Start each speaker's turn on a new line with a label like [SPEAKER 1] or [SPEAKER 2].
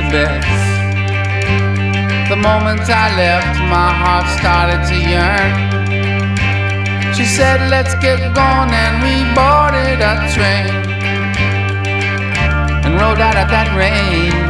[SPEAKER 1] best. The moment I left, my heart started to yearn. She said, let's get going, and we boarded a train and rode out of that rain.